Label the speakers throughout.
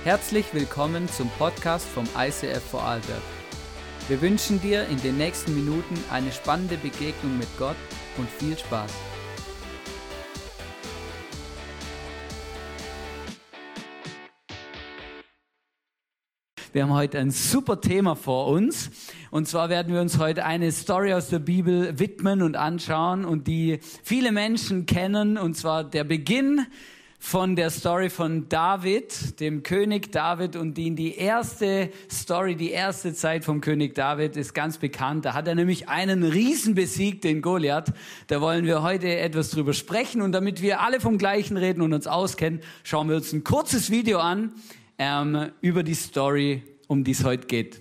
Speaker 1: Herzlich willkommen zum Podcast vom ICF Vorarlberg. Wir wünschen dir in den nächsten Minuten eine spannende Begegnung mit Gott und viel Spaß. Wir haben heute ein super Thema vor uns und zwar werden wir uns heute eine Story aus der Bibel widmen und anschauen und die viele Menschen kennen, und zwar der Beginn von der Story von David, dem König David, und die erste Story, die erste Zeit vom König David ist ganz bekannt. Da hat er nämlich einen Riesen besiegt, den Goliath. Da wollen wir heute etwas drüber sprechen, und damit wir alle vom Gleichen reden und uns auskennen, schauen wir uns ein kurzes Video an über die Story, um die es heute geht.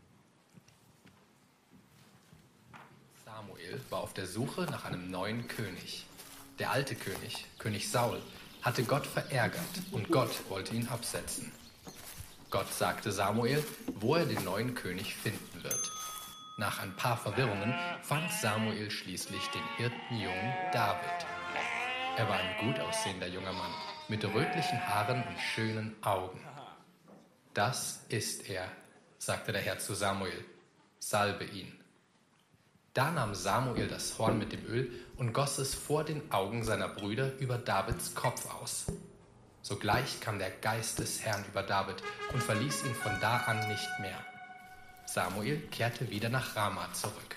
Speaker 2: Samuel war auf der Suche nach einem neuen König. Der alte König, König Saul, hatte Gott verärgert und Gott wollte ihn absetzen. Gott sagte Samuel, wo er den neuen König finden wird. Nach ein paar Verwirrungen fand Samuel schließlich den Hirtenjungen David. Er war ein gut aussehender junger Mann mit rötlichen Haaren und schönen Augen. Das ist er, sagte der Herr zu Samuel, salbe ihn. Da nahm Samuel das Horn mit dem Öl und goss es vor den Augen seiner Brüder über Davids Kopf aus. Sogleich kam der Geist des Herrn über David und verließ ihn von da an nicht mehr. Samuel kehrte wieder nach Rama zurück.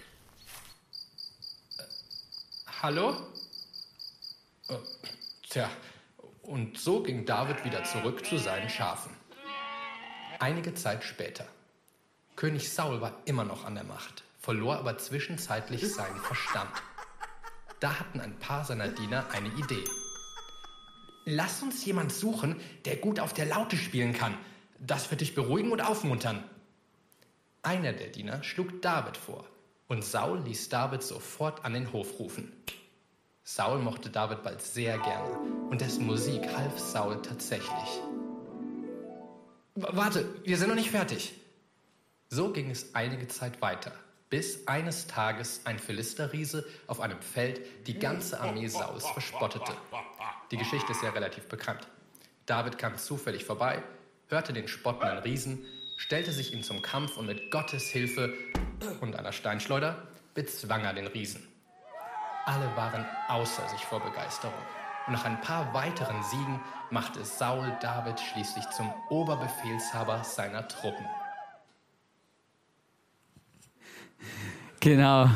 Speaker 2: Hallo? Und so ging David wieder zurück zu seinen Schafen. Einige Zeit später. König Saul war immer noch an der Macht, verlor aber zwischenzeitlich seinen Verstand. Da hatten ein paar seiner Diener eine Idee. Lass uns jemand suchen, der gut auf der Laute spielen kann. Das wird dich beruhigen und aufmuntern. Einer der Diener schlug David vor, und Saul ließ David sofort an den Hof rufen. Saul mochte David bald sehr gerne, und dessen Musik half Saul tatsächlich. Warte, wir sind noch nicht fertig. So ging es einige Zeit weiter, bis eines Tages ein Philisterriese auf einem Feld die ganze Armee Sauls verspottete. Die Geschichte ist ja relativ bekannt. David kam zufällig vorbei, hörte den spottenden Riesen, stellte sich ihm zum Kampf und mit Gottes Hilfe und einer Steinschleuder bezwang er den Riesen. Alle waren außer sich vor Begeisterung. Und nach ein paar weiteren Siegen machte Saul David schließlich zum Oberbefehlshaber seiner Truppen.
Speaker 1: Genau.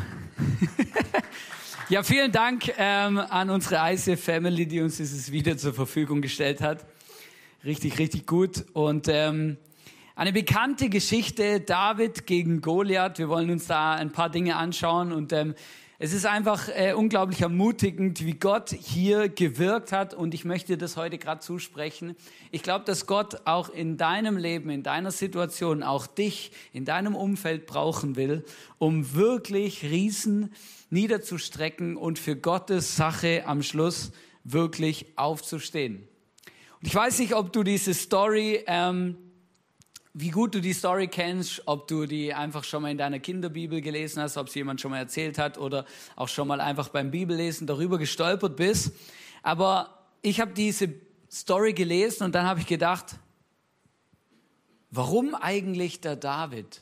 Speaker 1: Ja, vielen Dank an unsere ICF Family, die uns dieses Video zur Verfügung gestellt hat. Richtig, richtig gut. Und eine bekannte Geschichte, David gegen Goliath. Wir wollen uns da ein paar Dinge anschauen, und es ist einfach unglaublich ermutigend, wie Gott hier gewirkt hat, und ich möchte das heute gerade zusprechen. Ich glaube, dass Gott auch in deinem Leben, in deiner Situation, auch dich in deinem Umfeld brauchen will, um wirklich Riesen niederzustrecken und für Gottes Sache am Schluss wirklich aufzustehen. Und ich weiß nicht, ob du diese Story wie gut du die Story kennst, ob du die einfach schon mal in deiner Kinderbibel gelesen hast, ob es jemand schon mal erzählt hat oder auch schon mal einfach beim Bibellesen darüber gestolpert bist. Aber ich habe diese Story gelesen und dann habe ich gedacht, warum eigentlich der David?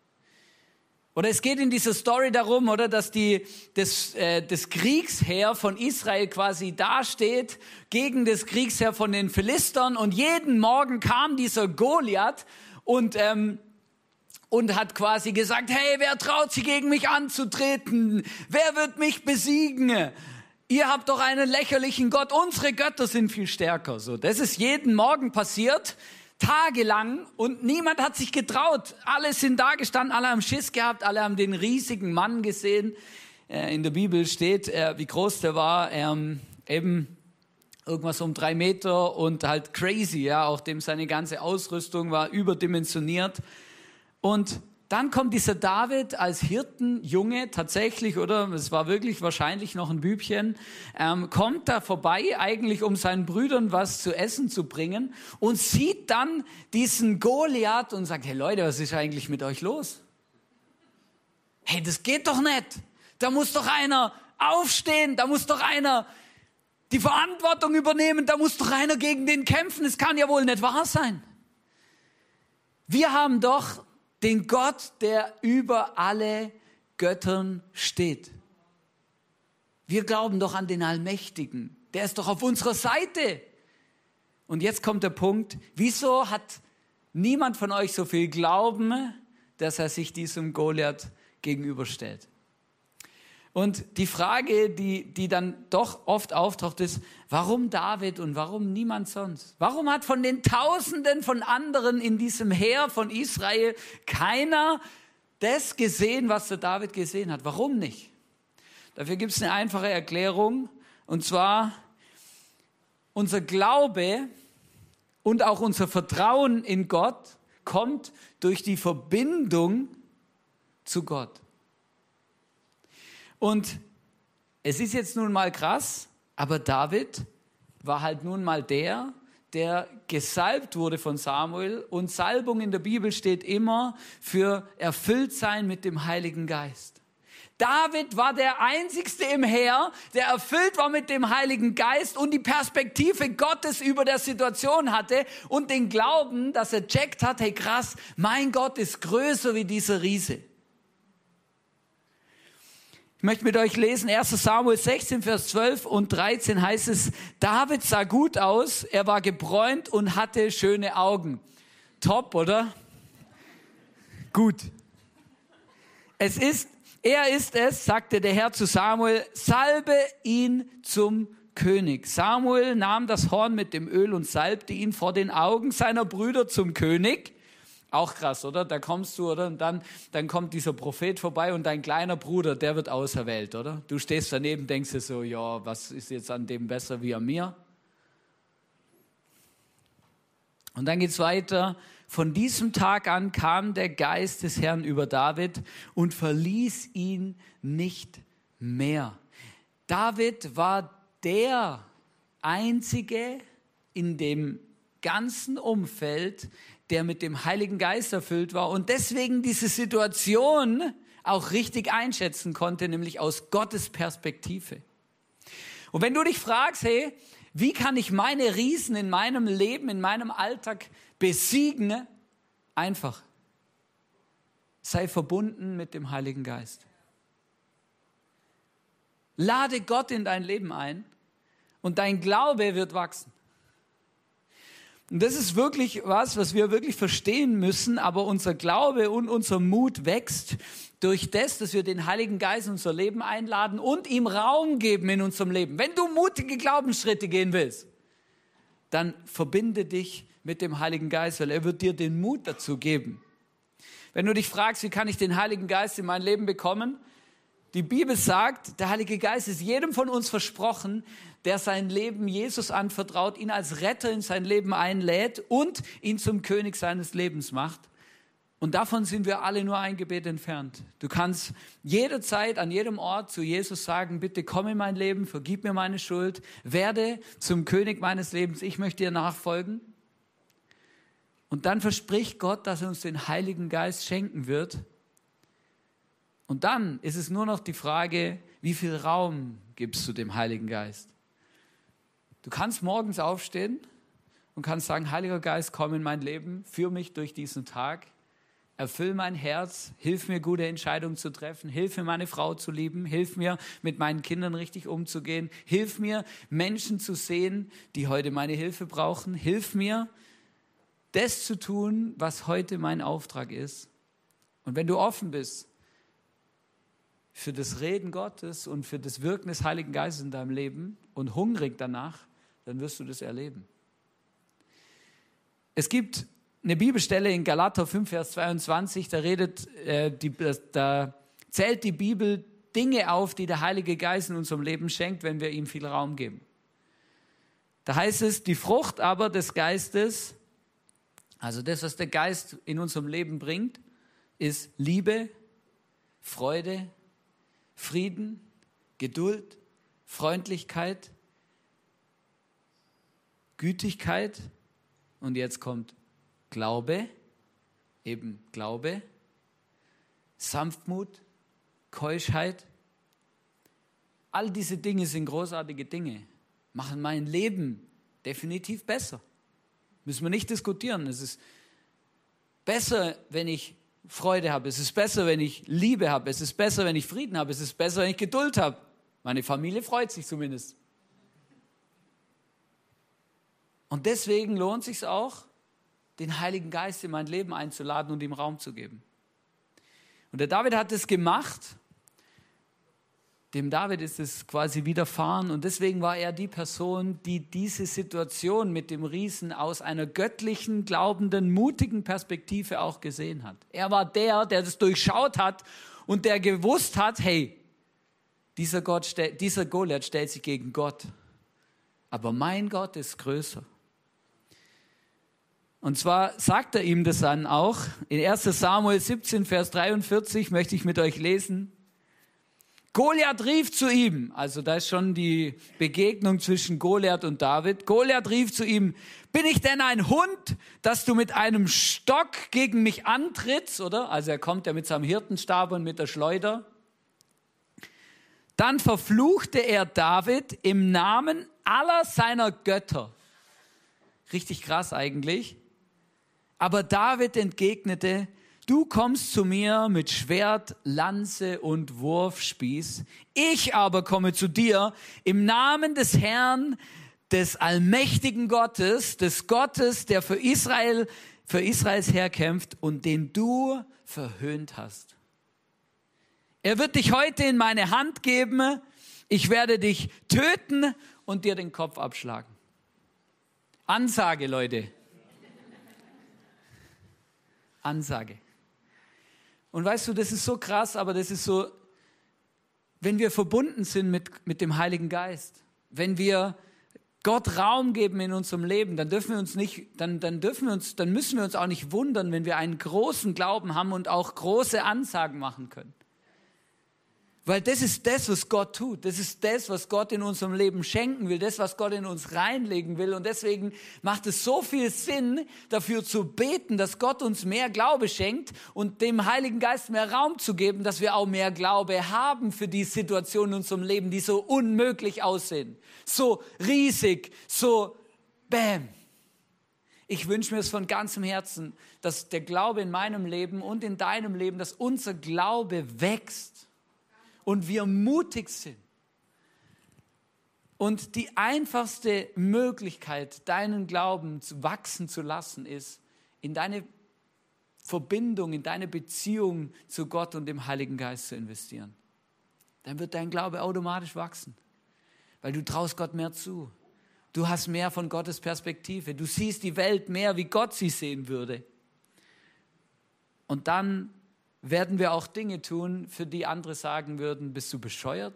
Speaker 1: Oder es geht in dieser Story darum, oder, dass das Kriegsheer von Israel quasi dasteht gegen das Kriegsheer von den Philistern, und jeden Morgen kam dieser Goliath und hat quasi gesagt, hey, wer traut sich gegen mich anzutreten? Wer wird mich besiegen? Ihr habt doch einen lächerlichen Gott, unsere Götter sind viel stärker. So, das ist jeden Morgen passiert, tagelang, und niemand hat sich getraut. Alle sind da gestanden, alle haben Schiss gehabt, alle haben den riesigen Mann gesehen. In der Bibel steht, wie groß der war, eben irgendwas um 3 Meter und halt crazy, ja, auch dem seine ganze Ausrüstung war überdimensioniert. Und dann kommt dieser David als Hirtenjunge tatsächlich, oder es war wirklich wahrscheinlich noch ein Bübchen, kommt da vorbei eigentlich, um seinen Brüdern was zu essen zu bringen, und sieht dann diesen Goliath und sagt, hey Leute, was ist eigentlich mit euch los? Hey, das geht doch nicht. Da muss doch einer aufstehen, da muss doch einer die Verantwortung übernehmen, da muss doch einer gegen den kämpfen, es kann ja wohl nicht wahr sein. Wir haben doch den Gott, der über alle Göttern steht. Wir glauben doch an den Allmächtigen. Der ist doch auf unserer Seite. Und jetzt kommt der Punkt, wieso hat niemand von euch so viel Glauben, dass er sich diesem Goliath gegenüberstellt? Und die Frage, die dann doch oft auftaucht, ist, warum David und warum niemand sonst? Warum hat von den Tausenden von anderen in diesem Heer von Israel keiner das gesehen, was der David gesehen hat? Warum nicht? Dafür gibt es eine einfache Erklärung, und zwar unser Glaube und auch unser Vertrauen in Gott kommt durch die Verbindung zu Gott. Und es ist jetzt nun mal krass, aber David war halt nun mal der gesalbt wurde von Samuel. Und Salbung in der Bibel steht immer für Erfülltsein mit dem Heiligen Geist. David war der Einzigste im Heer, der erfüllt war mit dem Heiligen Geist und die Perspektive Gottes über der Situation hatte und den Glauben, dass er checkt hat, hey krass, mein Gott ist größer wie dieser Riese. Ich möchte mit euch lesen, 1. Samuel 16, Vers 12 und 13 heißt es, David sah gut aus, er war gebräunt und hatte schöne Augen. Top, oder? Gut. Er ist es, sagte der Herr zu Samuel, salbe ihn zum König. Samuel nahm das Horn mit dem Öl und salbte ihn vor den Augen seiner Brüder zum König. Auch krass, oder? Da kommst du, oder? Und dann kommt dieser Prophet vorbei und dein kleiner Bruder, der wird auserwählt, oder? Du stehst daneben, denkst dir so, ja, was ist jetzt an dem besser wie an mir? Und dann geht's weiter. Von diesem Tag an kam der Geist des Herrn über David und verließ ihn nicht mehr. David war der Einzige in dem ganzen Umfeld, der mit dem Heiligen Geist erfüllt war und deswegen diese Situation auch richtig einschätzen konnte, nämlich aus Gottes Perspektive. Und wenn du dich fragst, hey, wie kann ich meine Riesen in meinem Leben, in meinem Alltag besiegen? Einfach. Sei verbunden mit dem Heiligen Geist. Lade Gott in dein Leben ein und dein Glaube wird wachsen. Und das ist wirklich was wir wirklich verstehen müssen, aber unser Glaube und unser Mut wächst durch das, dass wir den Heiligen Geist in unser Leben einladen und ihm Raum geben in unserem Leben. Wenn du mutige Glaubensschritte gehen willst, dann verbinde dich mit dem Heiligen Geist, weil er wird dir den Mut dazu geben. Wenn du dich fragst, wie kann ich den Heiligen Geist in mein Leben bekommen? Die Bibel sagt, der Heilige Geist ist jedem von uns versprochen, der sein Leben Jesus anvertraut, ihn als Retter in sein Leben einlädt und ihn zum König seines Lebens macht. Und davon sind wir alle nur ein Gebet entfernt. Du kannst jederzeit, an jedem Ort zu Jesus sagen, bitte komm in mein Leben, vergib mir meine Schuld, werde zum König meines Lebens, ich möchte dir nachfolgen. Und dann verspricht Gott, dass er uns den Heiligen Geist schenken wird. Und dann ist es nur noch die Frage, wie viel Raum gibst du dem Heiligen Geist? Du kannst morgens aufstehen und kannst sagen, Heiliger Geist, komm in mein Leben, führ mich durch diesen Tag, erfüll mein Herz, hilf mir, gute Entscheidungen zu treffen, hilf mir, meine Frau zu lieben, hilf mir, mit meinen Kindern richtig umzugehen, hilf mir, Menschen zu sehen, die heute meine Hilfe brauchen, hilf mir, das zu tun, was heute mein Auftrag ist. Und wenn du offen bist für das Reden Gottes und für das Wirken des Heiligen Geistes in deinem Leben und hungrig danach, dann wirst du das erleben. Es gibt eine Bibelstelle in Galater 5, Vers 22, da zählt die Bibel Dinge auf, die der Heilige Geist in unserem Leben schenkt, wenn wir ihm viel Raum geben. Da heißt es, die Frucht aber des Geistes, also das, was der Geist in unserem Leben bringt, ist Liebe, Freude, Frieden, Geduld, Freundlichkeit, Gütigkeit und jetzt kommt Glaube, eben Glaube, Sanftmut, Keuschheit. All diese Dinge sind großartige Dinge, machen mein Leben definitiv besser. Müssen wir nicht diskutieren. besser, wenn ich Freude habe. Es ist besser, wenn ich Liebe habe. Es ist besser, wenn ich Frieden habe. Es ist besser, wenn ich Geduld habe. Meine Familie freut sich zumindest. Und deswegen lohnt es sich auch, den Heiligen Geist in mein Leben einzuladen und ihm Raum zu geben. Und der David hat es gemacht. Dem David ist es quasi widerfahren und deswegen war er die Person, die diese Situation mit dem Riesen aus einer göttlichen, glaubenden, mutigen Perspektive auch gesehen hat. Er war der das durchschaut hat und der gewusst hat, hey, dieser Goliath stellt sich gegen Gott, aber mein Gott ist größer. Und zwar sagt er ihm das dann auch, in 1. Samuel 17, Vers 43 möchte ich mit euch lesen. Goliath rief zu ihm, also da ist schon die Begegnung zwischen Goliath und David. Goliath rief zu ihm, bin ich denn ein Hund, dass du mit einem Stock gegen mich antrittst, oder? Also er kommt ja mit seinem Hirtenstab und mit der Schleuder. Dann verfluchte er David im Namen aller seiner Götter. Richtig krass eigentlich. Aber David entgegnete, du kommst zu mir mit Schwert, Lanze und Wurfspieß. Ich aber komme zu dir im Namen des Herrn, des allmächtigen Gottes, des Gottes, der für Israels Heer kämpft und den du verhöhnt hast. Er wird dich heute in meine Hand geben. Ich werde dich töten und dir den Kopf abschlagen. Ansage, Leute. Ansage. Und weißt du, das ist so krass, aber das ist so, wenn wir verbunden sind mit dem Heiligen Geist, wenn wir Gott Raum geben in unserem Leben, dann müssen wir uns auch nicht wundern, wenn wir einen großen Glauben haben und auch große Ansagen machen können. Weil das ist das, was Gott tut. Das ist das, was Gott in unserem Leben schenken will. Das, was Gott in uns reinlegen will. Und deswegen macht es so viel Sinn, dafür zu beten, dass Gott uns mehr Glaube schenkt und dem Heiligen Geist mehr Raum zu geben, dass wir auch mehr Glaube haben für die Situationen in unserem Leben, die so unmöglich aussehen. So riesig, so bam. Ich wünsche mir es von ganzem Herzen, dass der Glaube in meinem Leben und in deinem Leben, dass unser Glaube wächst. Und wir mutig sind. Und die einfachste Möglichkeit, deinen Glauben wachsen zu lassen, ist, in deine Verbindung, in deine Beziehung zu Gott und dem Heiligen Geist zu investieren. Dann wird dein Glaube automatisch wachsen, weil du traust Gott mehr zu. Du hast mehr von Gottes Perspektive. Du siehst die Welt mehr, wie Gott sie sehen würde. Und dann werden wir auch Dinge tun, für die andere sagen würden, bist du bescheuert?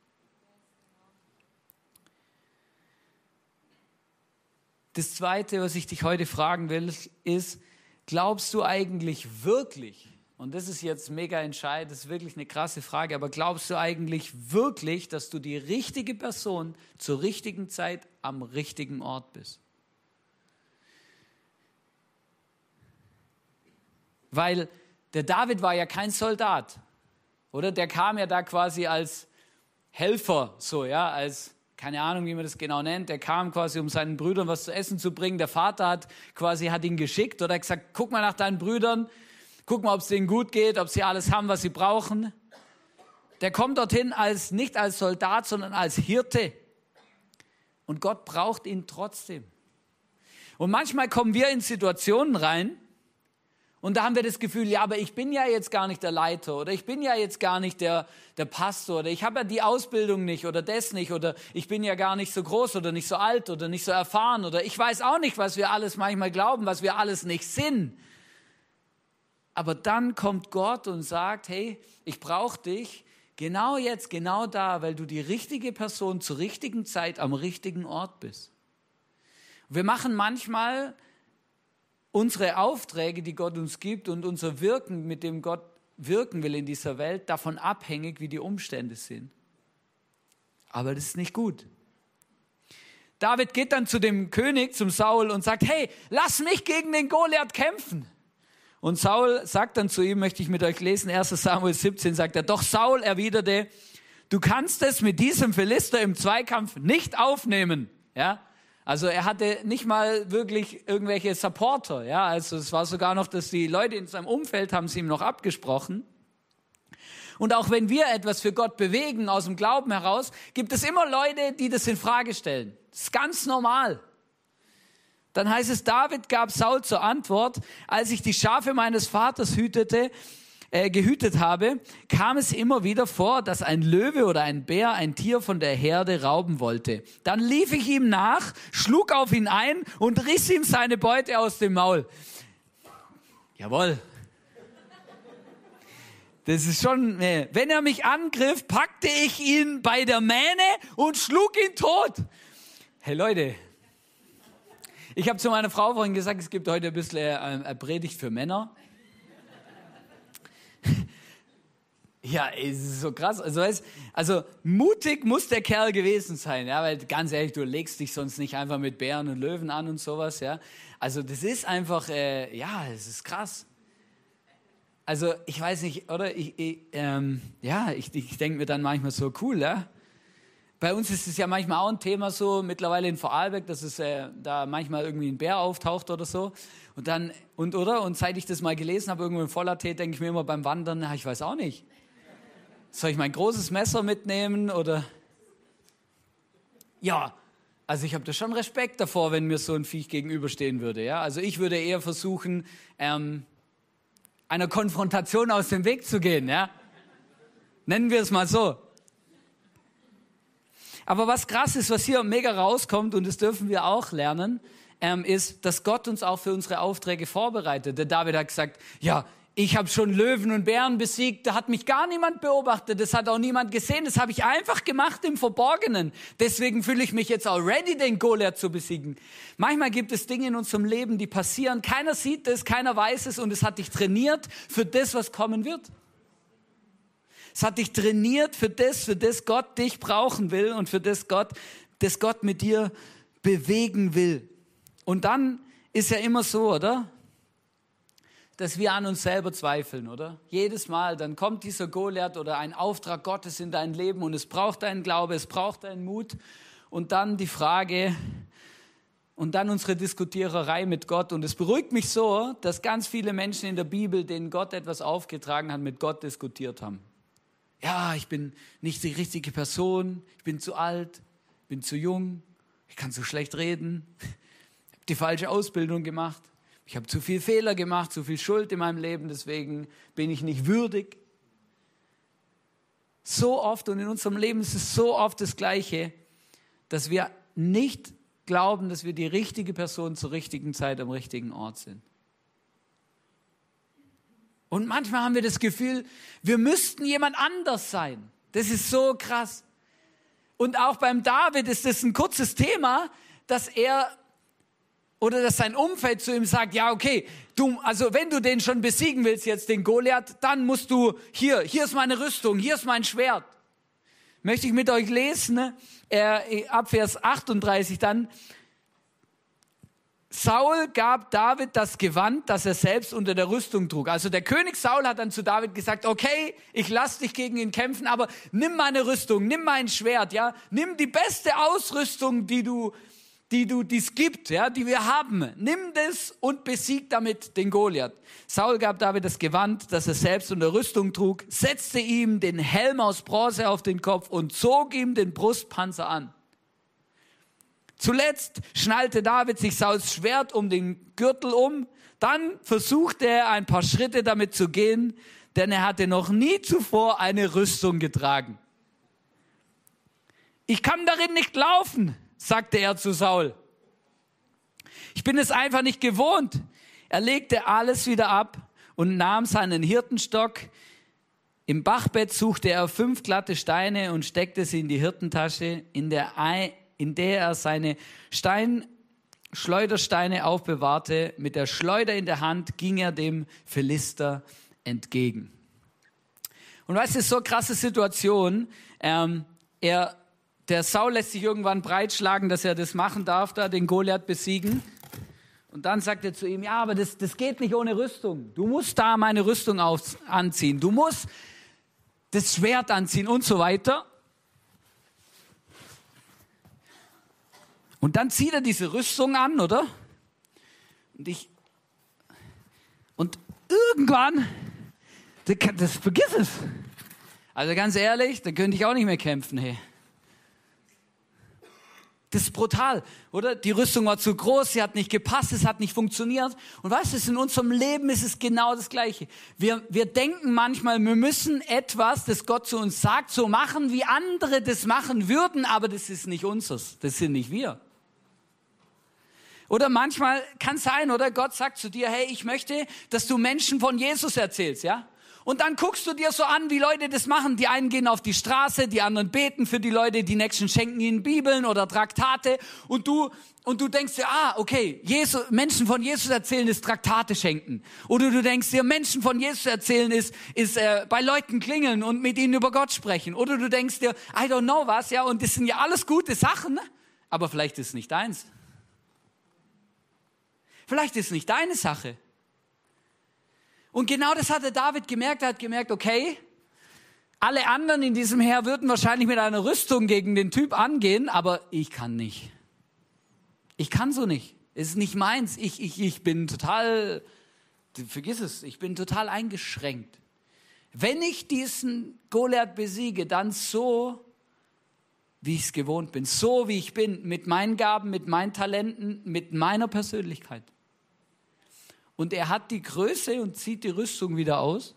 Speaker 1: Das Zweite, was ich dich heute fragen will, ist, glaubst du eigentlich wirklich, und das ist jetzt mega entscheidend, das ist wirklich eine krasse Frage, aber glaubst du eigentlich wirklich, dass du die richtige Person zur richtigen Zeit am richtigen Ort bist? Weil der David war ja kein Soldat, oder? Der kam ja da quasi als Helfer, so, ja, als, keine Ahnung, wie man das genau nennt. Der kam quasi, um seinen Brüdern was zu essen zu bringen. Der Vater hat ihn geschickt oder hat gesagt, guck mal nach deinen Brüdern, guck mal, ob es denen gut geht, ob sie alles haben, was sie brauchen. Der kommt dorthin nicht als Soldat, sondern als Hirte. Und Gott braucht ihn trotzdem. Und manchmal kommen wir in Situationen rein, und da haben wir das Gefühl, ja, aber ich bin ja jetzt gar nicht der Leiter oder ich bin ja jetzt gar nicht der Pastor oder ich habe ja die Ausbildung nicht oder das nicht oder ich bin ja gar nicht so groß oder nicht so alt oder nicht so erfahren oder ich weiß auch nicht, was wir alles manchmal glauben, was wir alles nicht sind. Aber dann kommt Gott und sagt, hey, ich brauche dich genau jetzt, genau da, weil du die richtige Person zur richtigen Zeit am richtigen Ort bist. Wir machen manchmal unsere Aufträge, die Gott uns gibt und unser Wirken, mit dem Gott wirken will in dieser Welt, davon abhängig, wie die Umstände sind. Aber das ist nicht gut. David geht dann zu dem König, zum Saul und sagt, hey, lass mich gegen den Goliath kämpfen. Und Saul sagt dann zu ihm, möchte ich mit euch lesen, 1. Samuel 17, sagt er, doch Saul erwiderte, du kannst es mit diesem Philister im Zweikampf nicht aufnehmen. Ja? Also er hatte nicht mal wirklich irgendwelche Supporter. Ja? Also es war sogar noch, dass die Leute in seinem Umfeld haben es ihm noch abgesprochen. Und auch wenn wir etwas für Gott bewegen, aus dem Glauben heraus, gibt es immer Leute, die das in Frage stellen. Das ist ganz normal. Dann heißt es, David gab Saul zur Antwort, als ich die Schafe meines Vaters gehütet habe, kam es immer wieder vor, dass ein Löwe oder ein Bär ein Tier von der Herde rauben wollte. Dann lief ich ihm nach, schlug auf ihn ein und riss ihm seine Beute aus dem Maul. Jawohl. Das ist schon, wenn er mich angriff, packte ich ihn bei der Mähne und schlug ihn tot. Hey Leute, ich habe zu meiner Frau vorhin gesagt, es gibt heute ein bisschen eine Predigt für Männer. Ja, es ist so krass. Also mutig muss der Kerl gewesen sein, ja, weil ganz ehrlich, du legst dich sonst nicht einfach mit Bären und Löwen an und sowas, ja. Also das ist einfach, es ist krass. Also ich weiß nicht, oder? Ich denke mir dann manchmal so, cool, ja. Bei uns ist es ja manchmal auch ein Thema so, mittlerweile in Vorarlberg, dass es da manchmal irgendwie ein Bär auftaucht oder so. Und seit ich das mal gelesen habe, irgendwo im Vollathek, denke ich mir immer beim Wandern, ich weiß auch nicht. Soll ich mein großes Messer mitnehmen oder? Ja, also ich habe da schon Respekt davor, wenn mir so ein Viech gegenüberstehen würde. Ja? Also ich würde eher versuchen, einer Konfrontation aus dem Weg zu gehen. Ja? Nennen wir es mal so. Aber was krass ist, was hier mega rauskommt, und das dürfen wir auch lernen, ist, dass Gott uns auch für unsere Aufträge vorbereitet. Der David hat gesagt, ja, ich habe schon Löwen und Bären besiegt, da hat mich gar niemand beobachtet, das hat auch niemand gesehen, das habe ich einfach gemacht im Verborgenen. Deswegen fühle ich mich jetzt auch ready, den Goliath zu besiegen. Manchmal gibt es Dinge in unserem Leben, die passieren, keiner sieht es, keiner weiß es, und es hat dich trainiert für das, was kommen wird. Es hat dich trainiert für das Gott dich brauchen will und für das Gott mit dir bewegen will. Und dann ist ja immer so, oder? Dass wir an uns selber zweifeln, oder? Jedes Mal, dann kommt dieser Goliath oder ein Auftrag Gottes in dein Leben und es braucht deinen Glaube, es braucht deinen Mut und dann die Frage und dann unsere Diskutiererei mit Gott. Und es beruhigt mich so, dass ganz viele Menschen in der Bibel, denen Gott etwas aufgetragen hat, mit Gott diskutiert haben. Ja, ich bin nicht die richtige Person, ich bin zu alt, ich bin zu jung, ich kann zu schlecht reden, ich habe die falsche Ausbildung gemacht. Ich habe zu viel Fehler gemacht, zu viel Schuld in meinem Leben, deswegen bin ich nicht würdig. So oft und in unserem Leben ist es so oft das Gleiche, dass wir nicht glauben, dass wir die richtige Person zur richtigen Zeit am richtigen Ort sind. Und manchmal haben wir das Gefühl, wir müssten jemand anders sein. Das ist so krass. Und auch beim David ist das ein kurzes Thema, dass sein Umfeld zu ihm sagt, ja okay, also wenn du den schon besiegen willst jetzt, den Goliath, dann musst du, hier ist meine Rüstung, hier ist mein Schwert. Möchte ich mit euch lesen, ab Vers 38 dann. Saul gab David das Gewand, das er selbst unter der Rüstung trug. Also der König Saul hat dann zu David gesagt, okay, ich lass dich gegen ihn kämpfen, aber nimm meine Rüstung, nimm mein Schwert, ja, nimm die beste Ausrüstung, die es gibt, ja, die wir haben. Nimm das und besieg damit den Goliath. Saul gab David das Gewand, das er selbst unter Rüstung trug, setzte ihm den Helm aus Bronze auf den Kopf und zog ihm den Brustpanzer an. Zuletzt schnallte David sich Sauls Schwert um den Gürtel um. Dann versuchte er ein paar Schritte damit zu gehen, denn er hatte noch nie zuvor eine Rüstung getragen. Ich kann darin nicht laufen, sagte er zu Saul. Ich bin es einfach nicht gewohnt. Er legte alles wieder ab und nahm seinen Hirtenstock. Im Bachbett suchte er 5 glatte Steine und steckte sie in die Hirtentasche, in der er seine Schleudersteine aufbewahrte. Mit der Schleuder in der Hand ging er dem Philister entgegen. Und weißt du, so eine krasse Situation. Der Saul lässt sich irgendwann breitschlagen, dass er das machen darf, da den Goliath besiegen. Und dann sagt er zu ihm, ja, aber das geht nicht ohne Rüstung. Du musst da meine Rüstung anziehen. Du musst das Schwert anziehen und so weiter. Und dann zieht er diese Rüstung an, oder? Und irgendwann, vergiss es. Also ganz ehrlich, da könnte ich auch nicht mehr kämpfen, hey. Das ist brutal, oder? Die Rüstung war zu groß, sie hat nicht gepasst, es hat nicht funktioniert. Und weißt du, in unserem Leben ist es genau das Gleiche. Wir denken manchmal, wir müssen etwas, das Gott zu uns sagt, so machen, wie andere das machen würden, aber das ist nicht unseres, das sind nicht wir. Oder manchmal kann es sein, oder? Gott sagt zu dir, hey, ich möchte, dass du Menschen von Jesus erzählst, ja? Und dann guckst du dir so an, wie Leute das machen. Die einen gehen auf die Straße, die anderen beten für die Leute, die nächsten schenken ihnen Bibeln oder Traktate. Und du denkst dir, okay, Menschen von Jesus erzählen ist Traktate schenken. Oder du denkst dir, Menschen von Jesus erzählen ist bei Leuten klingeln und mit ihnen über Gott sprechen. Oder du denkst dir, I don't know was, ja, und das sind ja alles gute Sachen, ne? Aber vielleicht ist es nicht deins. Vielleicht ist es nicht deine Sache. Und genau das hat der David gemerkt. Er hat gemerkt, okay, alle anderen in diesem Heer würden wahrscheinlich mit einer Rüstung gegen den Typ angehen, aber ich kann nicht. Ich kann so nicht. Es ist nicht meins. Ich bin total, vergiss es, ich bin total eingeschränkt. Wenn ich diesen Goliath besiege, dann so, wie ich es gewohnt bin. So, wie ich bin, mit meinen Gaben, mit meinen Talenten, mit meiner Persönlichkeit. Und er hat die Größe und zieht die Rüstung wieder aus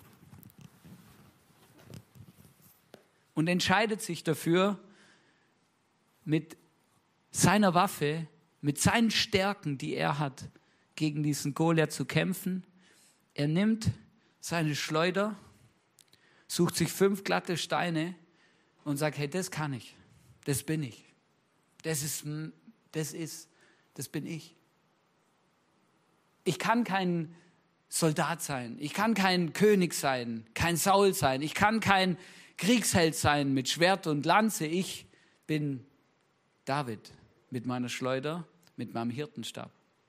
Speaker 1: und entscheidet sich dafür, mit seiner Waffe, mit seinen Stärken, die er hat, gegen diesen Goliath zu kämpfen. Er nimmt seine Schleuder, sucht sich 5 glatte Steine und sagt, hey, das kann ich, das bin ich, das bin ich. Ich kann kein Soldat sein, ich kann kein König sein, kein Saul sein, ich kann kein Kriegsheld sein mit Schwert und Lanze. Ich bin David mit meiner Schleuder, mit meinem Hirtenstab.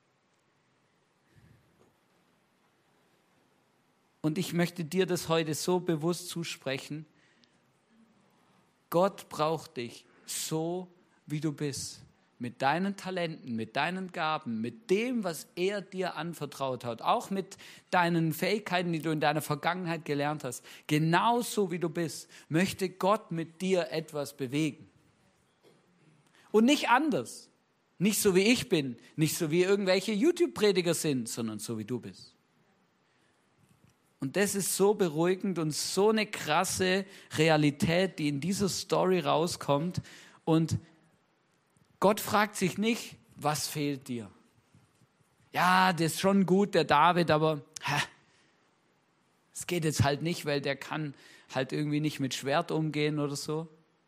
Speaker 1: Und ich möchte dir das heute so bewusst zusprechen. Gott braucht dich so, wie du bist. Mit deinen Talenten, mit deinen Gaben, mit dem, was er dir anvertraut hat, auch mit deinen Fähigkeiten, die du in deiner Vergangenheit gelernt hast, genauso wie du bist, möchte Gott mit dir etwas bewegen. Und nicht anders, nicht so wie ich bin, nicht so wie irgendwelche YouTube-Prediger sind, sondern so wie du bist. Und das ist so beruhigend und so eine krasse Realität, die in dieser Story rauskommt. Und Gott fragt sich nicht, was fehlt dir? Ja, das ist schon gut, der David, aber es geht jetzt halt nicht, weil der kann halt irgendwie nicht mit Schwert umgehen oder so.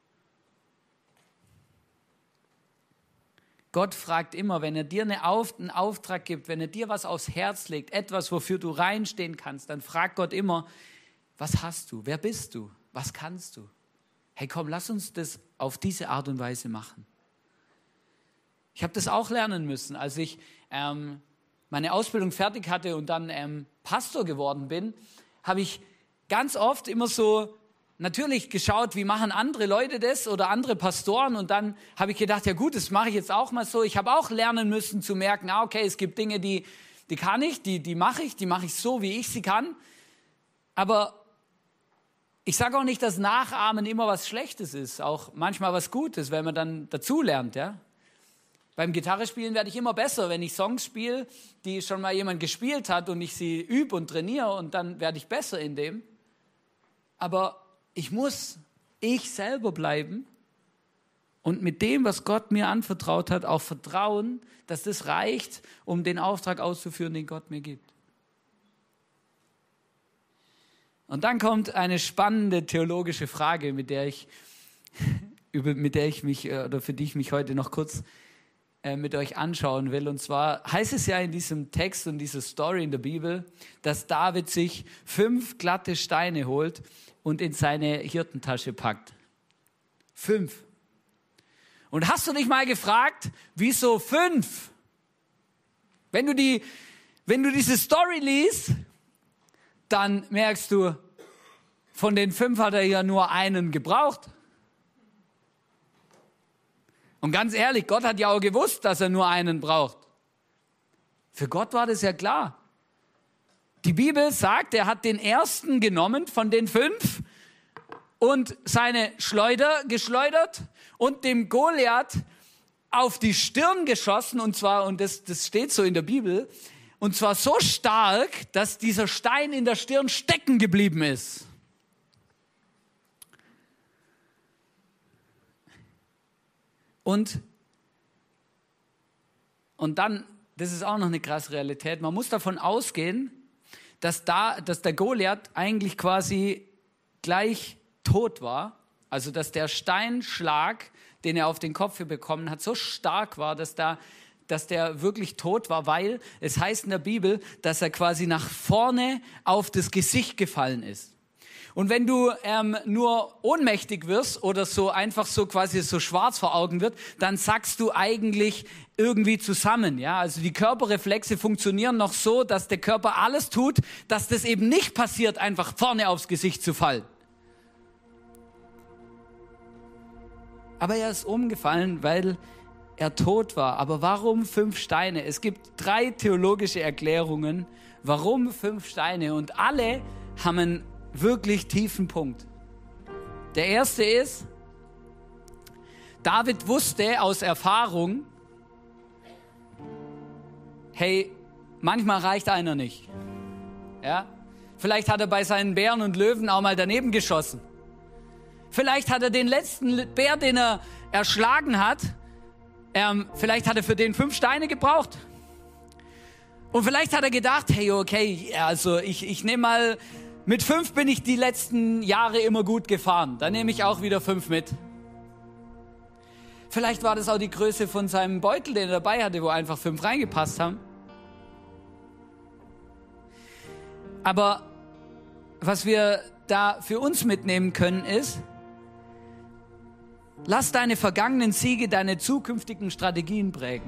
Speaker 1: Gott fragt immer, wenn er dir einen Auftrag gibt, wenn er dir was aufs Herz legt, etwas, wofür du reinstehen kannst, dann fragt Gott immer, was hast du? Wer bist du? Was kannst du? Hey, komm, lass uns das auf diese Art und Weise machen. Ich habe das auch lernen müssen, als ich meine Ausbildung fertig hatte und dann Pastor geworden bin, habe ich ganz oft immer so natürlich geschaut, wie machen andere Leute das oder andere Pastoren, und dann habe ich gedacht, ja gut, das mache ich jetzt auch mal so. Ich habe auch lernen müssen zu merken, okay, es gibt Dinge, die kann ich, die mache ich so, wie ich sie kann. Aber ich sage auch nicht, dass Nachahmen immer was Schlechtes ist, auch manchmal was Gutes, weil man dann dazu lernt, ja. Beim Gitarrespielen werde ich immer besser, wenn ich Songs spiele, die schon mal jemand gespielt hat und ich sie übe und trainiere, und dann werde ich besser in dem. Aber ich muss ich selber bleiben und mit dem, was Gott mir anvertraut hat, auch vertrauen, dass das reicht, um den Auftrag auszuführen, den Gott mir gibt. Und dann kommt eine spannende theologische Frage, für die ich mich heute noch kurz mit euch anschauen will. Und zwar heißt es ja in diesem Text und dieser Story in der Bibel, dass David sich 5 glatte Steine holt und in seine Hirtentasche packt. 5. Und hast du dich mal gefragt, wieso 5? Wenn du diese Story liest, dann merkst du, von den 5 hat er ja nur einen gebraucht. Und ganz ehrlich, Gott hat ja auch gewusst, dass er nur einen braucht. Für Gott war das ja klar. Die Bibel sagt, er hat den ersten genommen von den 5 und seine Schleuder geschleudert und dem Goliath auf die Stirn geschossen, und das steht so in der Bibel, und zwar so stark, dass dieser Stein in der Stirn stecken geblieben ist. Und dann, das ist auch noch eine krasse Realität, man muss davon ausgehen, dass der Goliath eigentlich quasi gleich tot war, also dass der Steinschlag, den er auf den Kopf bekommen hat, so stark war, dass der wirklich tot war, weil es heißt in der Bibel, dass er quasi nach vorne auf das Gesicht gefallen ist. Und wenn du nur ohnmächtig wirst oder so einfach so quasi so schwarz vor Augen wird, dann sackst du eigentlich irgendwie zusammen. Ja? Also die Körperreflexe funktionieren noch so, dass der Körper alles tut, dass das eben nicht passiert, einfach vorne aufs Gesicht zu fallen. Aber er ist umgefallen, weil er tot war. Aber warum 5 Steine? Es gibt 3 theologische Erklärungen, warum 5 Steine. Und alle haben einen wirklich tiefen Punkt. Der erste ist, David wusste aus Erfahrung, hey, manchmal reicht einer nicht. Ja? Vielleicht hat er bei seinen Bären und Löwen auch mal daneben geschossen. Vielleicht hat er den letzten Bär, den er erschlagen hat, vielleicht hat er für den 5 Steine gebraucht. Und vielleicht hat er gedacht, hey, okay, also ich nehme mal, mit 5 bin ich die letzten Jahre immer gut gefahren. Dann nehme ich auch wieder 5 mit. Vielleicht war das auch die Größe von seinem Beutel, den er dabei hatte, wo einfach 5 reingepasst haben. Aber was wir da für uns mitnehmen können ist, lass deine vergangenen Siege deine zukünftigen Strategien prägen.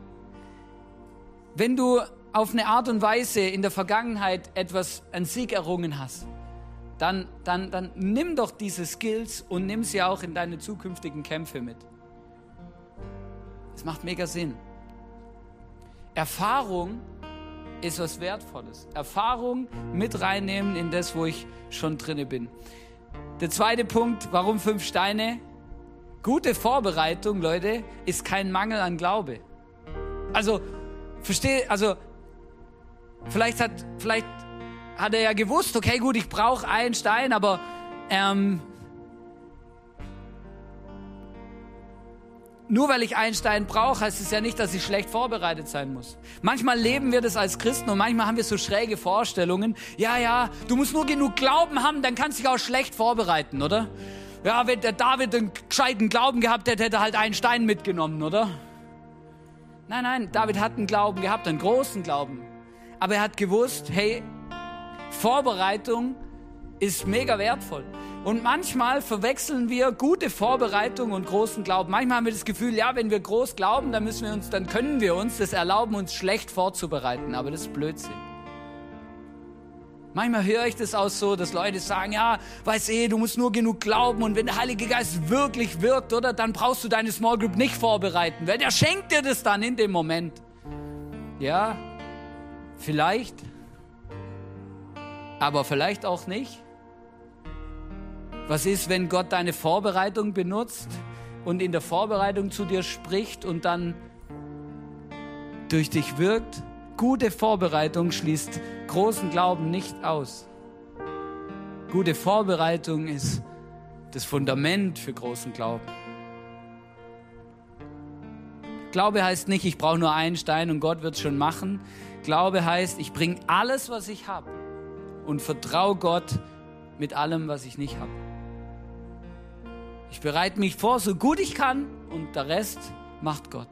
Speaker 1: Wenn du auf eine Art und Weise in der Vergangenheit einen Sieg errungen hast, dann nimm doch diese Skills und nimm sie auch in deine zukünftigen Kämpfe mit. Das macht mega Sinn. Erfahrung ist was Wertvolles. Erfahrung mit reinnehmen in das, wo ich schon drinne bin. Der zweite Punkt, warum 5 Steine? Gute Vorbereitung, Leute, ist kein Mangel an Glaube. Vielleicht hat er ja gewusst, okay, gut, ich brauche einen Stein, aber nur weil ich einen Stein brauche, heißt es ja nicht, dass ich schlecht vorbereitet sein muss. Manchmal leben wir das als Christen und manchmal haben wir so schräge Vorstellungen. Ja, du musst nur genug Glauben haben, dann kannst du dich auch schlecht vorbereiten, oder? Ja, wenn der David einen gescheiten Glauben gehabt hätte, hätte er halt einen Stein mitgenommen, oder? Nein, David hat einen Glauben gehabt, einen großen Glauben. Aber er hat gewusst, hey, Vorbereitung ist mega wertvoll. Und manchmal verwechseln wir gute Vorbereitung und großen Glauben. Manchmal haben wir das Gefühl, ja, wenn wir groß glauben, dann können wir uns das erlauben, uns schlecht vorzubereiten. Aber das ist Blödsinn. Manchmal höre ich das auch so, dass Leute sagen, ja, du musst nur genug glauben und wenn der Heilige Geist wirklich wirkt, oder, dann brauchst du deine Small Group nicht vorbereiten, weil der schenkt dir das dann in dem Moment. Ja, vielleicht, aber vielleicht auch nicht. Was ist, wenn Gott deine Vorbereitung benutzt und in der Vorbereitung zu dir spricht und dann durch dich wirkt? Gute Vorbereitung schließt großen Glauben nicht aus. Gute Vorbereitung ist das Fundament für großen Glauben. Glaube heißt nicht, ich brauche nur einen Stein und Gott wird es schon machen. Glaube heißt, ich bringe alles, was ich habe und vertraue Gott mit allem, was ich nicht habe. Ich bereite mich vor, so gut ich kann, und der Rest macht Gott.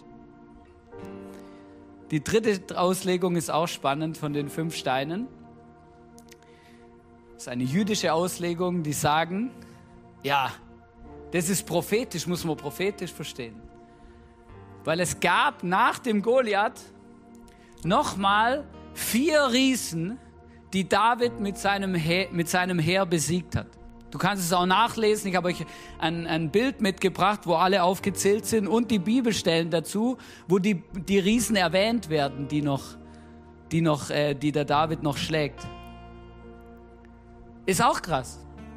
Speaker 1: Die dritte Auslegung ist auch spannend von den 5 Steinen. Das ist eine jüdische Auslegung, die sagen, ja, das ist prophetisch, muss man prophetisch verstehen. Weil es gab nach dem Goliath nochmal 4 Riesen, die David mit seinem Heer besiegt hat. Du kannst es auch nachlesen. Ich habe euch ein Bild mitgebracht, wo alle aufgezählt sind und die Bibelstellen dazu, wo die Riesen erwähnt werden, die der David noch schlägt. Ist auch krass.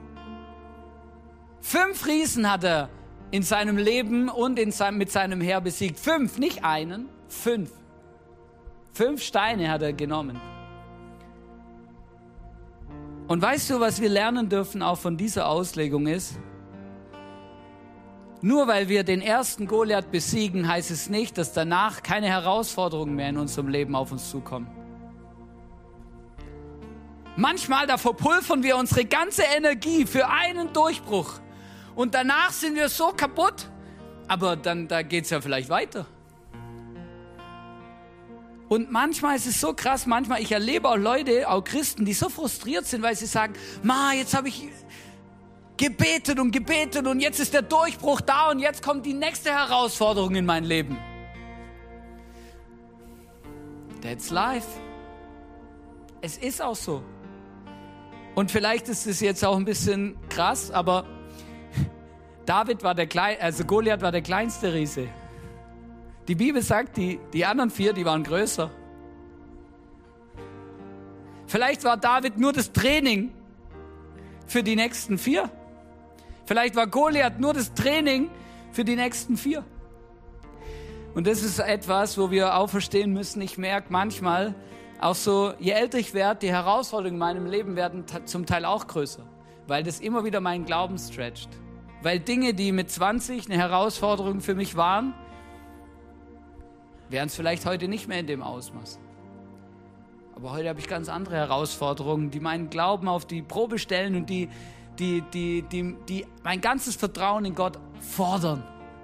Speaker 1: 5 Riesen hat er in seinem Leben und mit seinem Heer besiegt. 5, nicht einen, 5. 5 Steine hat er genommen. Und weißt du, was wir lernen dürfen auch von dieser Auslegung ist? Nur weil wir den ersten Goliath besiegen, heißt es nicht, dass danach keine Herausforderungen mehr in unserem Leben auf uns zukommen. Manchmal, da verpulvern wir unsere ganze Energie für einen Durchbruch. Und danach sind wir so kaputt, aber dann da geht es ja vielleicht weiter. Und manchmal ist es so krass, ich erlebe auch Leute, auch Christen, die so frustriert sind, weil sie sagen, jetzt habe ich gebetet und jetzt ist der Durchbruch da und jetzt kommt die nächste Herausforderung in mein Leben. That's life. Es ist auch so. Und vielleicht ist es jetzt auch ein bisschen krass, aber Goliath war der kleinste Riese. Die Bibel sagt, die anderen 4, die waren größer. Vielleicht war David nur das Training für die nächsten 4. Vielleicht war Goliath nur das Training für die nächsten 4. Und das ist etwas, wo wir auch verstehen müssen. Ich merke manchmal auch so, je älter ich werde, die Herausforderungen in meinem Leben werden zum Teil auch größer. Weil das immer wieder meinen Glauben stretcht. Weil Dinge, die mit 20 eine Herausforderung für mich waren, wären es vielleicht heute nicht mehr in dem Ausmaß. Aber heute habe ich ganz andere Herausforderungen, die meinen Glauben auf die Probe stellen und die mein ganzes Vertrauen in Gott fordern.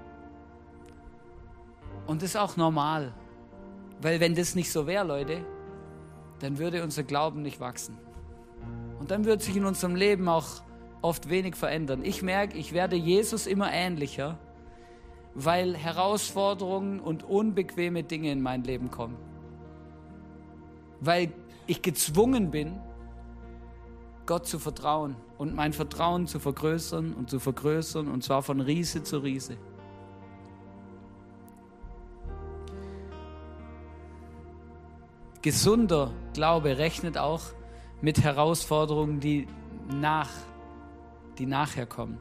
Speaker 1: Und das ist auch normal. Weil wenn das nicht so wäre, Leute, dann würde unser Glauben nicht wachsen. Und dann wird sich in unserem Leben auch oft wenig verändern. Ich merke, ich werde Jesus immer ähnlicher, weil Herausforderungen und unbequeme Dinge in mein Leben kommen. Weil ich gezwungen bin, Gott zu vertrauen und mein Vertrauen zu vergrößern und zwar von Riese zu Riese. Gesunder Glaube rechnet auch mit Herausforderungen, die nachher kommen.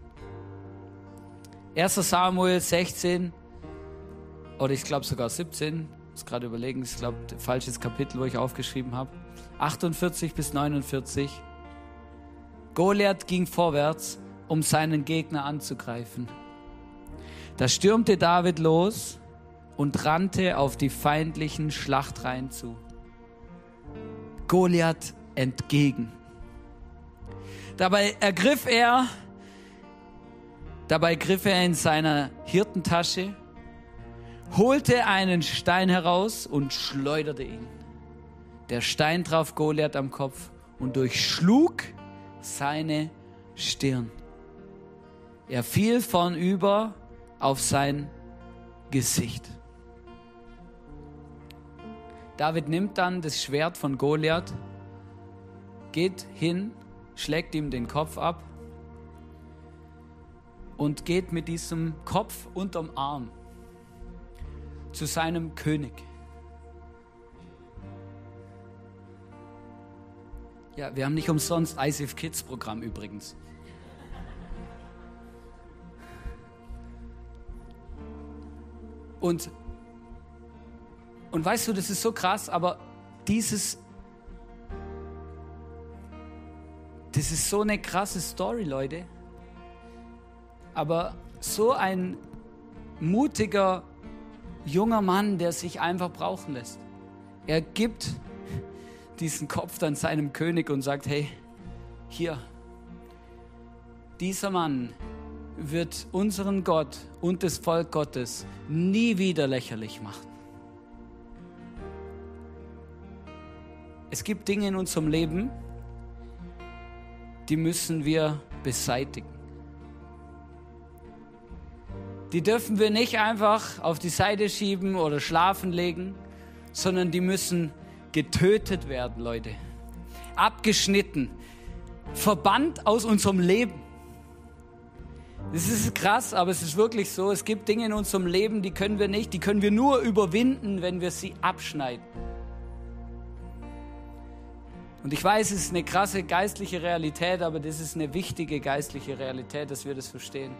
Speaker 1: 1. Samuel 16 oder ich glaube sogar 17, ich muss gerade überlegen, ich glaube falsches Kapitel, wo ich aufgeschrieben habe, 48 bis 49. Goliath ging vorwärts, um seinen Gegner anzugreifen. Da stürmte David los und rannte auf die feindlichen Schlachtreihen zu. Goliath entgegen. Dabei griff er in seiner Hirtentasche, holte einen Stein heraus und schleuderte ihn. Der Stein traf Goliath am Kopf und durchschlug seine Stirn. Er fiel vornüber auf sein Gesicht. David nimmt dann das Schwert von Goliath, geht hin, schlägt ihm den Kopf ab und geht mit diesem Kopf unterm Arm zu seinem König. Ja, wir haben nicht umsonst ICF Kids Programm übrigens. Und weißt du, das ist so krass, aber das ist so eine krasse Story, Leute. Aber so ein mutiger junger Mann, der sich einfach brauchen lässt. Er gibt diesen Kopf dann seinem König und sagt, hey, hier, dieser Mann wird unseren Gott und das Volk Gottes nie wieder lächerlich machen. Es gibt Dinge in unserem Leben, die müssen wir beseitigen. Die dürfen wir nicht einfach auf die Seite schieben oder schlafen legen, sondern die müssen getötet werden, Leute. Abgeschnitten, verbannt aus unserem Leben. Das ist krass, aber es ist wirklich so. Es gibt Dinge in unserem Leben, die können wir nur überwinden, wenn wir sie abschneiden. Und ich weiß, es ist eine krasse geistliche Realität, aber das ist eine wichtige geistliche Realität, dass wir das verstehen.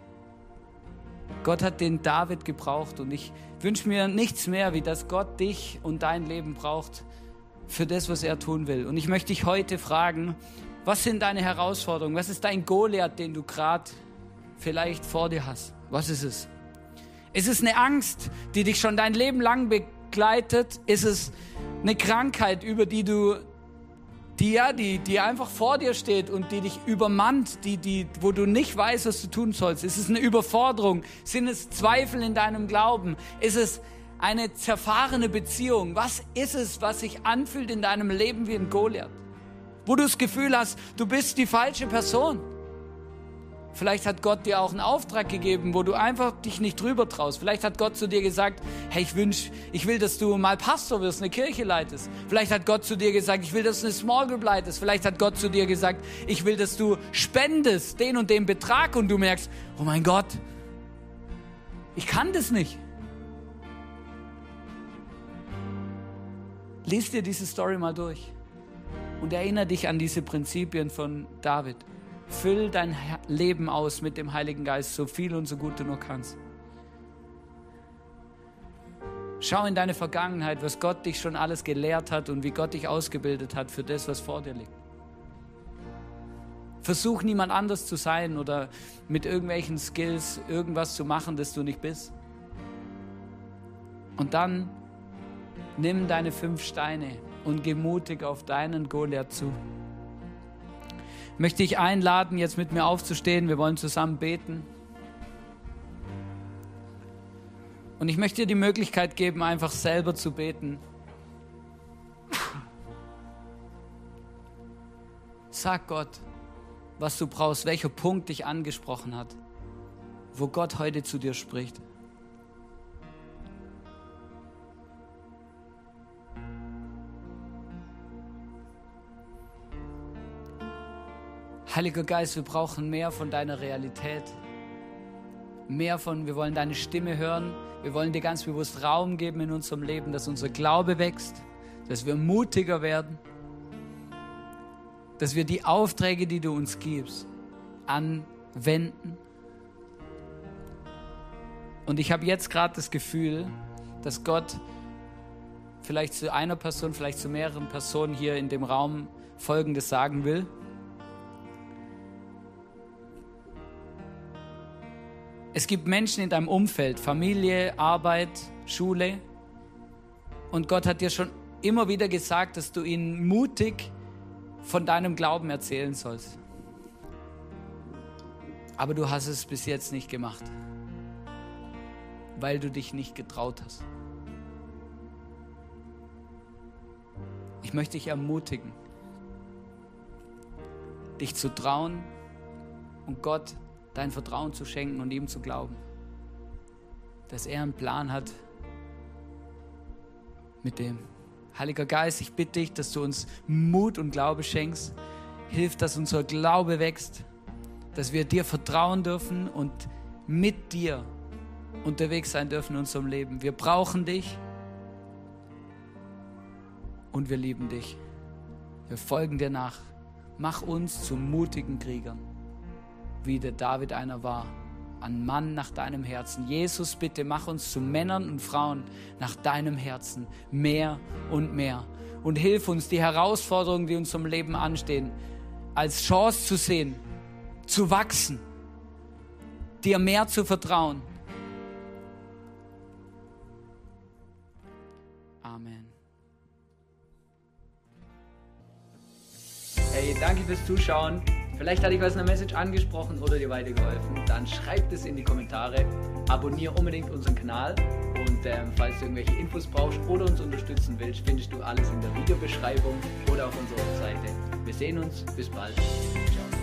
Speaker 1: Gott hat den David gebraucht und ich wünsche mir nichts mehr, wie dass Gott dich und dein Leben braucht für das, was er tun will. Und ich möchte dich heute fragen, was sind deine Herausforderungen? Was ist dein Goliath, den du gerade vielleicht vor dir hast? Was ist es? Ist es eine Angst, die dich schon dein Leben lang begleitet? Ist es eine Krankheit, über die einfach vor dir steht und die dich übermannt, wo du nicht weißt, was du tun sollst? Ist es eine Überforderung? Sind es Zweifel in deinem Glauben? Ist es eine zerfahrene Beziehung? Was ist es, was sich anfühlt in deinem Leben wie ein Goliath? Wo du das Gefühl hast, du bist die falsche Person. Vielleicht hat Gott dir auch einen Auftrag gegeben, wo du einfach dich nicht drüber traust. Vielleicht hat Gott zu dir gesagt, hey, ich will, dass du mal Pastor wirst, eine Kirche leitest. Vielleicht hat Gott zu dir gesagt, ich will, dass du eine Small Group leitest. Vielleicht hat Gott zu dir gesagt, ich will, dass du spendest, den und den Betrag. Und du merkst, oh mein Gott, ich kann das nicht. Lies dir diese Story mal durch und erinnere dich an diese Prinzipien von David. Füll dein Leben aus mit dem Heiligen Geist, so viel und so gut du nur kannst. Schau in deine Vergangenheit, was Gott dich schon alles gelehrt hat und wie Gott dich ausgebildet hat für das, was vor dir liegt. Versuch niemand anders zu sein oder mit irgendwelchen Skills irgendwas zu machen, das du nicht bist. Und dann nimm deine 5 Steine und geh mutig auf deinen Goliath zu. Ich möchte dich einladen, jetzt mit mir aufzustehen. Wir wollen zusammen beten. Und ich möchte dir die Möglichkeit geben, einfach selber zu beten. Sag Gott, was du brauchst, welcher Punkt dich angesprochen hat, wo Gott heute zu dir spricht. Heiliger Geist, wir brauchen mehr von deiner Realität. Wir wollen deine Stimme hören. Wir wollen dir ganz bewusst Raum geben in unserem Leben, dass unser Glaube wächst, dass wir mutiger werden, dass wir die Aufträge, die du uns gibst, anwenden. Und ich habe jetzt gerade das Gefühl, dass Gott vielleicht zu einer Person, vielleicht zu mehreren Personen hier in dem Raum Folgendes sagen will. Es gibt Menschen in deinem Umfeld, Familie, Arbeit, Schule. Und Gott hat dir schon immer wieder gesagt, dass du ihnen mutig von deinem Glauben erzählen sollst. Aber du hast es bis jetzt nicht gemacht, weil du dich nicht getraut hast. Ich möchte dich ermutigen, dich zu trauen und Gott dein Vertrauen zu schenken und ihm zu glauben, dass er einen Plan hat mit dem. Heiliger Geist, ich bitte dich, dass du uns Mut und Glaube schenkst. Hilf, dass unser Glaube wächst, dass wir dir vertrauen dürfen und mit dir unterwegs sein dürfen in unserem Leben. Wir brauchen dich und wir lieben dich. Wir folgen dir nach. Mach uns zu mutigen Kriegern, wie der David einer war, ein Mann nach deinem Herzen. Jesus, bitte mach uns zu Männern und Frauen nach deinem Herzen, mehr und mehr. Und hilf uns, die Herausforderungen, die uns im Leben anstehen, als Chance zu sehen, zu wachsen, dir mehr zu vertrauen. Amen. Hey, danke fürs Zuschauen. Vielleicht hat dich was in der Message angesprochen oder dir weitergeholfen. Dann schreib es in die Kommentare. Abonniere unbedingt unseren Kanal. Und falls du irgendwelche Infos brauchst oder uns unterstützen willst, findest du alles in der Videobeschreibung oder auf unserer Seite. Wir sehen uns. Bis bald. Ciao.